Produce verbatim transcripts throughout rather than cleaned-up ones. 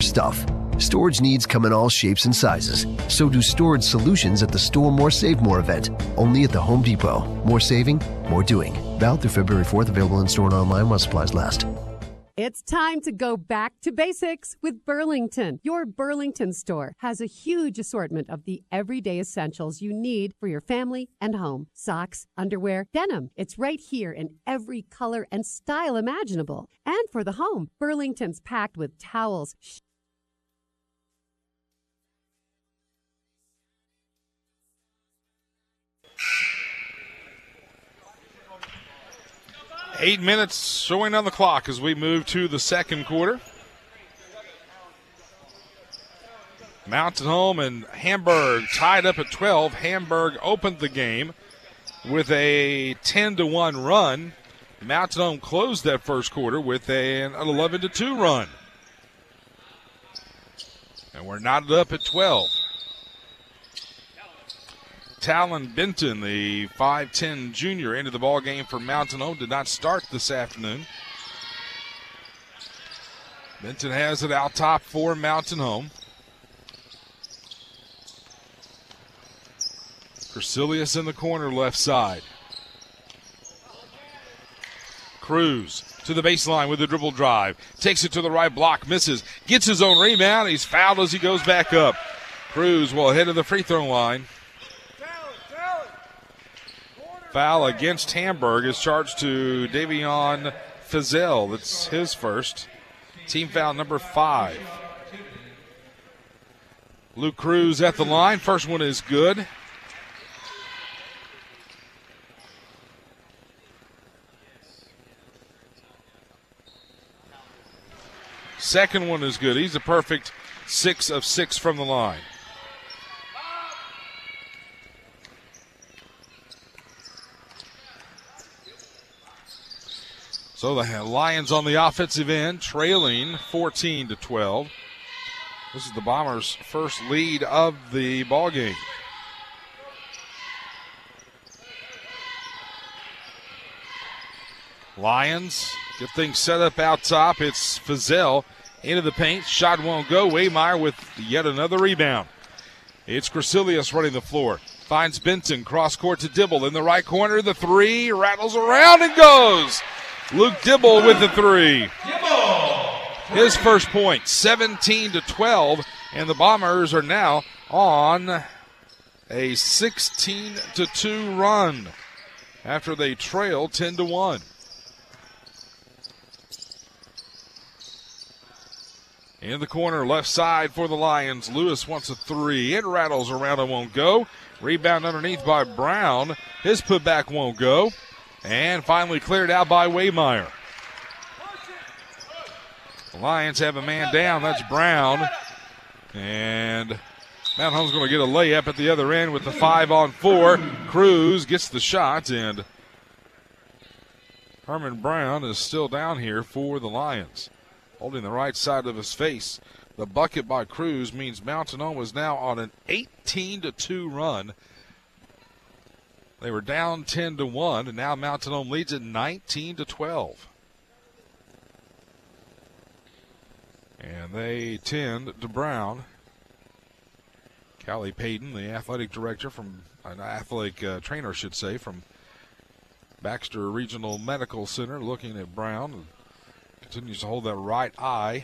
stuff. Storage needs come in all shapes and sizes. So do storage solutions at the Store More Save More event. Only at the Home Depot. More saving, more doing. Valid through February fourth. Available in store and online while supplies last. It's time to go back to basics with Burlington. Your Burlington store has a huge assortment of the everyday essentials you need for your family and home. Socks, underwear, denim. It's right here in every color and style imaginable. And for the home, Burlington's packed with towels, Eight minutes showing on the clock as we move to the second quarter. Mountain Home and Hamburg tied up at twelve. Hamburg opened the game with a ten to one run. Mountain Home closed that first quarter with an eleven to two run. And we're knotted up at twelve. Talon Benton, the five ten junior, into the ball game for Mountain Home, did not start this afternoon. Benton has it out top for Mountain Home. Crecilius in the corner left side. Cruz to the baseline with the dribble drive. Takes it to the right block, misses. Gets his own rebound. He's fouled as he goes back up. Cruz will head to the free throw line. Foul against Hamburg is charged to Davion Fizel. That's his first. Team foul number five. Luke Cruz at the line. First one is good. Second one is good. He's a perfect six of six from the line. So the Lions on the offensive end, trailing fourteen to twelve. This is the Bombers' first lead of the ball game. Lions get things set up out top. It's Fizel into the paint. Shot won't go. Waymeyer with yet another rebound. It's Crecilius running the floor. Finds Benton. Cross court to Dibble in the right corner. The three rattles around and goes. Luke Dibble with the three. His first point, seventeen to twelve, and the Bombers are now on a sixteen to two run after they trail ten to one. In the corner, left side for the Lions. Lewis wants a three. It rattles around and won't go. Rebound underneath by Brown. His putback won't go. And finally cleared out by Waymeyer. The Lions have a man down. That's Brown. And Mount Home's going to get a layup at the other end with the five on four. Cruz gets the shot, and Herman Brown is still down here for the Lions, holding the right side of his face. The bucket by Cruz means Mountain Home is now on an eighteen to two run. They were down ten to one, and now Mountain Home leads at nineteen to twelve. And they tend to Brown. Callie Payton, the athletic director from, an athletic uh, trainer, I should say, from Baxter Regional Medical Center, looking at Brown, and continues to hold that right eye.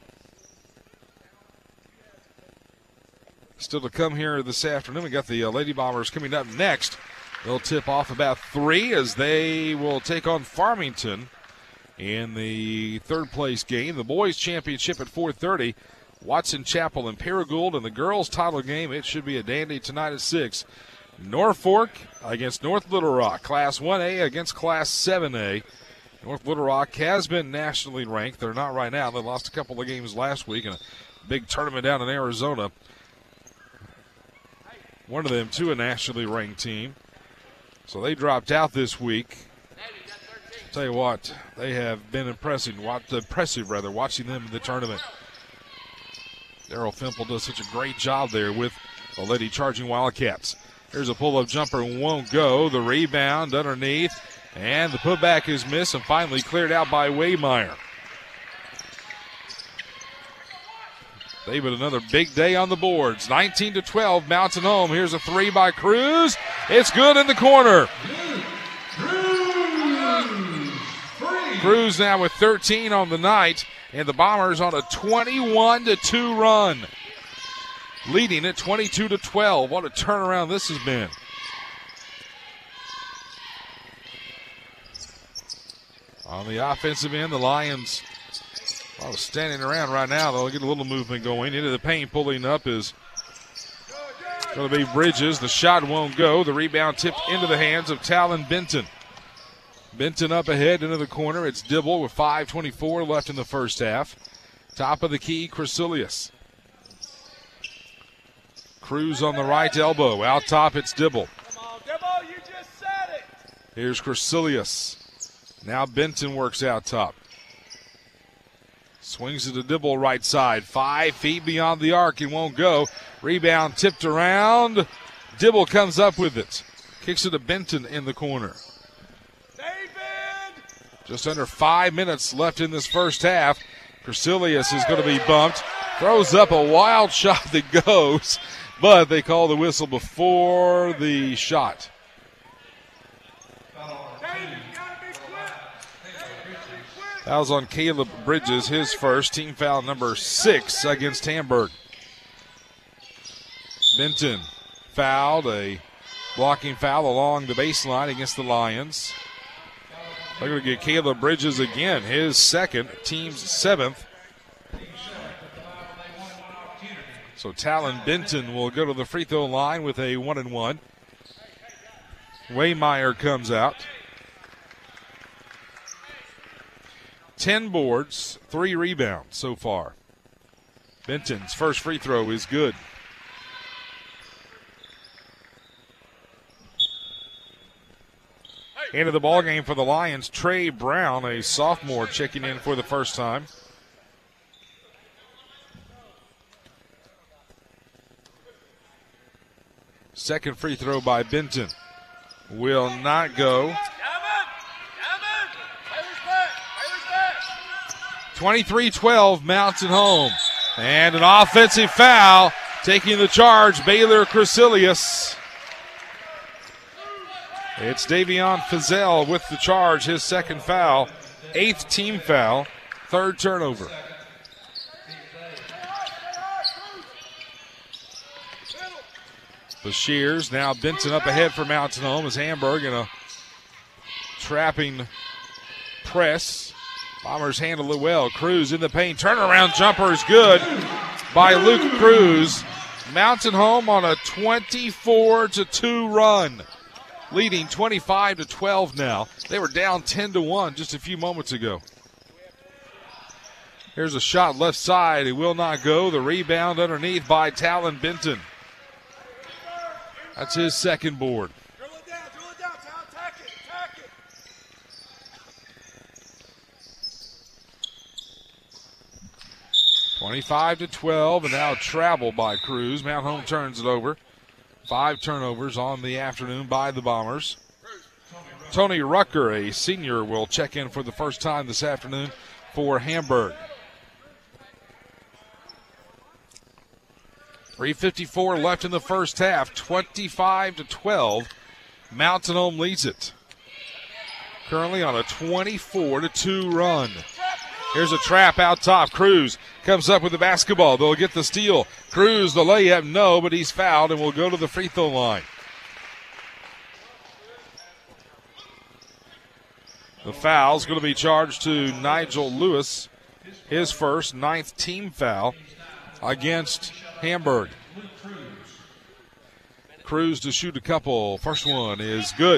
Still to come here this afternoon. We got the uh, Lady Bombers coming up next. They'll tip off about three as they will take on Farmington in the third place game. The boys championship at four thirty. Watson Chapel and Paragould. And the girls title game, it should be a dandy tonight at six. Norfolk against North Little Rock. Class one A against Class seven A. North Little Rock has been nationally ranked. They're not right now. They lost a couple of games last week in a big tournament down in Arizona. One of them to a nationally ranked team. So they dropped out this week. I'll tell you what, they have been impressive, impressive rather, watching them in the tournament. Daryl Fimple does such a great job there with the Lady Charging Wildcats. Here's a pull-up jumper, won't go. The rebound underneath, and the putback is missed and finally cleared out by Waymeyer. They've had another big day on the boards. nineteen to twelve, Mountain Home. Here's a three by Cruz. It's good in the corner. Cruz now with thirteen on the night, and the Bombers on a twenty-one to two run, leading at twenty-two to twelve. What a turnaround this has been. On the offensive end, the Lions well, standing around right now. They'll get a little movement going. Into the paint, pulling up is going to be Bridges. The shot won't go. The rebound tipped into the hands of Talon Benton. Benton up ahead into the corner. It's Dibble with five twenty-four left in the first half. Top of the key, Crecilius. Cruz on the right elbow. Out top, it's Dibble. Come on, Dibble, you just said it. Here's Crecilius. Now Benton works out top. Swings it to Dibble right side. Five feet beyond the arc. It won't go. Rebound tipped around. Dibble comes up with it. Kicks it to Benton in the corner. David! Just under five minutes left in this first half. Crecilius is going to be bumped. Throws up a wild shot that goes, but they call the whistle before the shot. Fouls on Caleb Bridges, his first, team foul number six against Hamburg. Benton fouled, a blocking foul along the baseline against the Lions. They're going to get Caleb Bridges again, his second, team's seventh. So Talon Benton will go to the free throw line with a one and one. Waymeyer comes out. Ten boards, three rebounds so far. Benton's first free throw is good. Into the ball game for the Lions, Trey Brown, a sophomore, checking in for the first time. Second free throw by Benton will not go. twenty-three twelve, Mountain Home. And an offensive foul taking the charge, Baylor Crecilius. It's Davion Fizel with the charge, his second foul, eighth team foul, third turnover. Bashirs, now Benton up ahead for Mountain Home as Hamburg in a trapping press. Bombers handle it well. Cruz in the paint. Turnaround jumper is good by Luke Cruz. Mountain Home on a twenty-four to two run, leading twenty-five to twelve now. They were down ten to one just a few moments ago. Here's a shot left side. It will not go. The rebound underneath by Talon Benton. That's his second board. Drill it down, drill it down, Talon. Attack it, attack it. twenty-five to twelve, and now travel by Cruz. Mount Home turns it over. Five turnovers on the afternoon by the Bombers. Tony Rucker, a senior, will check in for the first time this afternoon for Hamburg. three fifty-four left in the first half, twenty-five to twelve. Mountain Home leads it. Currently on a twenty-four to two run. Here's a trap out top. Cruz comes up with the basketball. They'll get the steal. Cruz, the layup, no, but he's fouled and will go to the free throw line. The foul's going to be charged to Nigel Lewis, his first, ninth team foul against Hamburg. Cruz to shoot a couple. First one is good.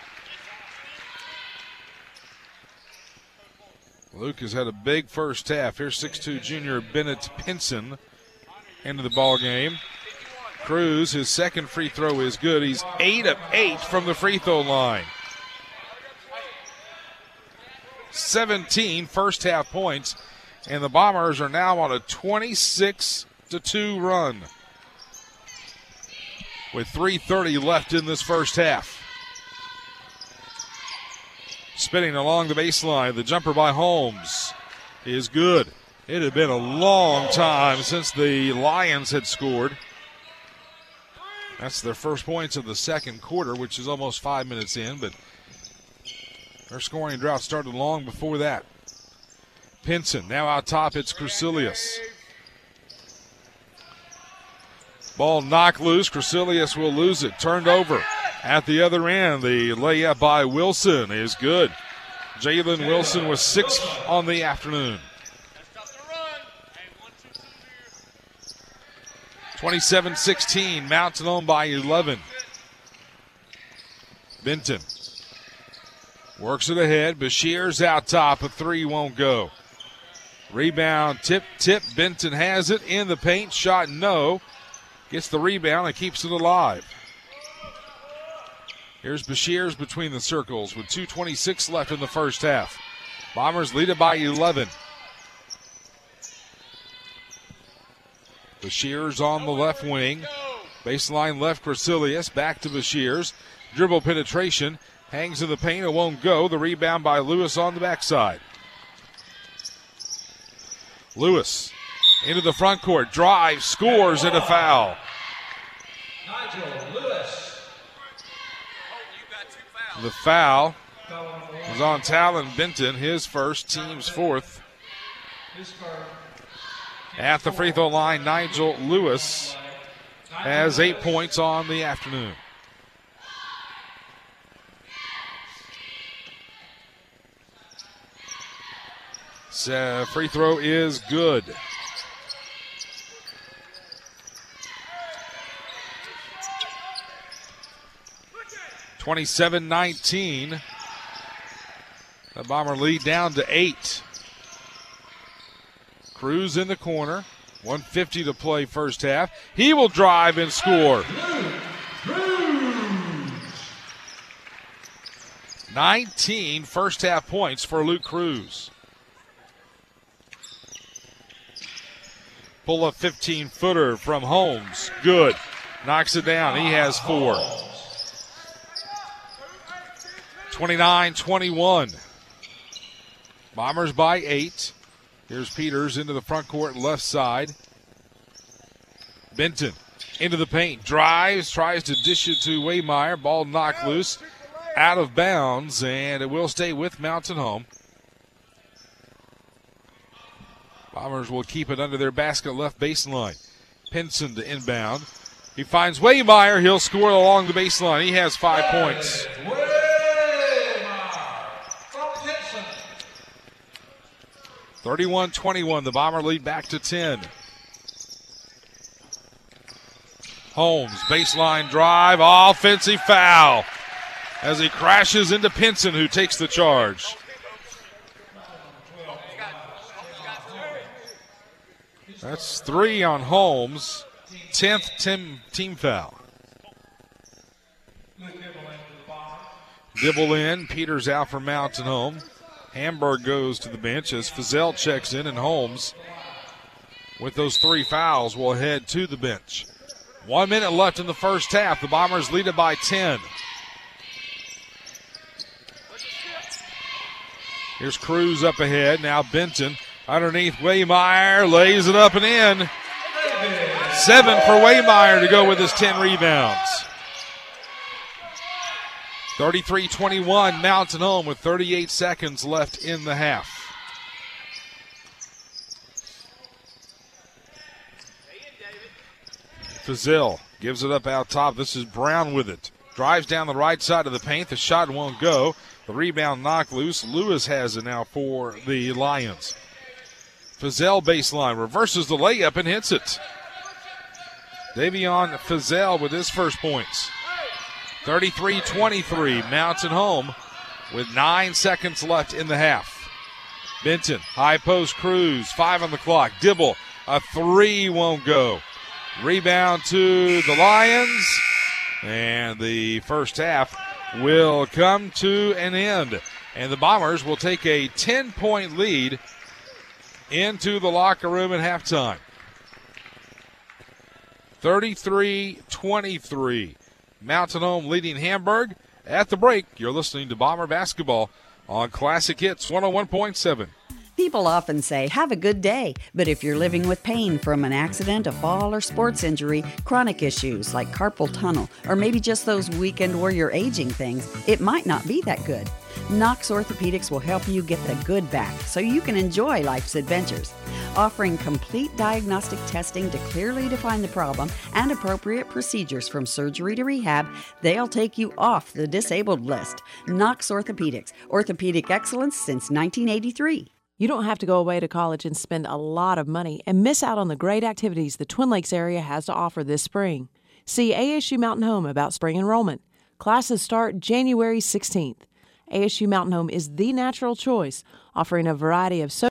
Luke has had a big first half. Here's six two junior Bennett Pinson into the ball game. Cruz, his second free throw is good. He's eight of eight from the free throw line. seventeen first half points, and the Bombers are now on a twenty-six to two run with three thirty left in this first half. Spinning along the baseline, the jumper by Holmes is good. It had been a long time since the Lions had scored. That's their first points of the second quarter, which is almost five minutes in, but their scoring drought started long before that. Pinson now out top. It's Crecilius. Ball knocked loose. Crecilius will lose it. Turned over at the other end. The layup by Wilson is good. Jalen Wilson was six on the afternoon. twenty-seven sixteen, Mountain on by eleven. Benton works it ahead. Bashir's out top. A three won't go. Rebound, tip, tip. Benton has it in the paint. Shot no. Gets the rebound and keeps it alive. Here's Bashir's between the circles with two twenty-six left in the first half. Bombers lead it by eleven. Bashir's on the left wing. Baseline left, Crecilius. Back to Bashir's. Dribble penetration. Hangs in the paint. It won't go. The rebound by Lewis on the backside. Lewis into the front court. Drives, scores, and a foul. Nigel Lewis. The foul was on Talon Benton, his first, team's fourth. At the free throw line, Nigel Lewis has eight points on the afternoon. So free throw is good. twenty-seven nineteen. The Bomber lead down to eight. Cruz in the corner. one fifty to play first half. He will drive and score. nineteen first half points for Luke Cruz. Pull up fifteen footer from Holmes. Good. Knocks it down. He has four. twenty-nine twenty-one. Bombers by eight. Here's Peters into the front court left side. Benton into the paint. Drives. Tries to dish it to Waymeyer. Ball knocked loose. Out of bounds. And it will stay with Mountain Home. Bombers will keep it under their basket left baseline. Pinson to inbound. He finds Waymeyer. He'll score along the baseline. He has five points. thirty-one twenty-one. The Bomber lead back to ten. Holmes, baseline drive. Offensive foul as he crashes into Pinson, who takes the charge. That's three on Holmes. Tenth team, team foul. Dibble in. Peters out for Mountain Home. Hamburg goes to the bench as Fizel checks in, and Holmes, with those three fouls, will head to the bench. One minute left in the first half. The Bombers lead it by ten. Here's Cruz up ahead. Now Benton underneath Waymeyer, lays it up and in. Seven for Waymeyer to go with his ten rebounds. thirty-three twenty-one, Mountain Home with thirty-eight seconds left in the half. Fazil gives it up out top. This is Brown with it. Drives down the right side of the paint. The shot won't go. The rebound knocked loose. Lewis has it now for the Lions. Fazell baseline, reverses the layup and hits it. Davion Fazell with his first points. thirty-three twenty-three, Mountain Home with nine seconds left in the half. Benton, high post, Cruz, five on the clock. Dibble, a three won't go. Rebound to the Lions, and the first half will come to an end. And the Bombers will take a ten-point lead into the locker room at halftime. thirty-three twenty-three. Mountain Home leading Hamburg. At the break, you're listening to Bomber Basketball on Classic Hits one oh one point seven. The People often say, have a good day, but if you're living with pain from an accident, a fall, or sports injury, chronic issues like carpal tunnel, or maybe just those weekend warrior aging things, it might not be that good. Knox Orthopedics will help you get the good back so you can enjoy life's adventures. Offering complete diagnostic testing to clearly define the problem and appropriate procedures from surgery to rehab, they'll take you off the disabled list. Knox Orthopedics, orthopedic excellence since nineteen eighty-three. You don't have to go away to college and spend a lot of money and miss out on the great activities the Twin Lakes area has to offer this spring. See A S U Mountain Home about spring enrollment. Classes start January sixteenth. A S U Mountain Home is the natural choice, offering a variety of social